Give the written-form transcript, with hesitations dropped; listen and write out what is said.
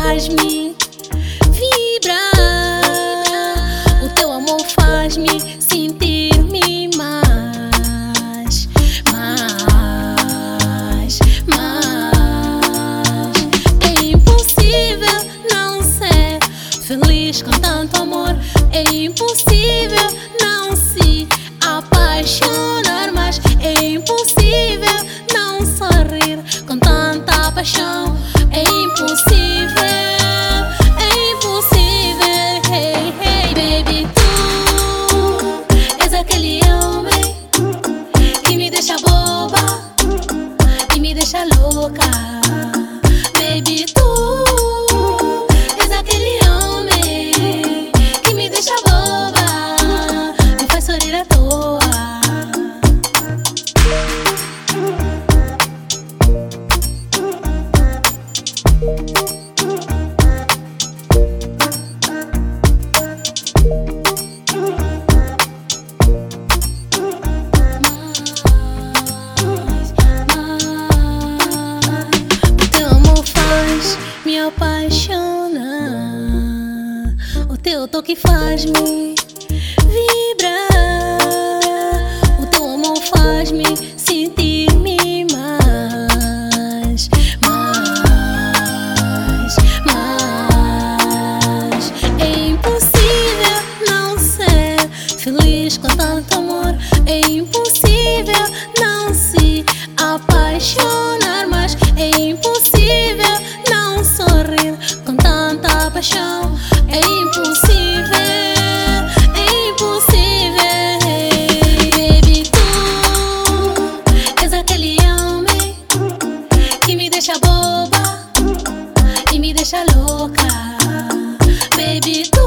faz-me vibrar. O teu amor faz-me sentir-me mais. É impossível não ser feliz com tanto amor. É impossível não se apaixonar mais. É impossível não sorrir com tanta paixão. É impossível, é impossível. Hey, hey, baby, tu és aquele homem que me deixa boba e me deixa louca. Baby, tu és aquele homem que me deixa boba, me faz sorrir à toa. Me apaixona, o teu toque faz-me vibrar. O teu amor faz-me sentir-me mais. É impossível não ser feliz com tanto amor. É impossível não se apaixonar mais. É impossível não sorrir com tanta paixão. É impossível, é impossível. Baby, tu és aquele homem que me deixa boba e me deixa louca. Baby, tu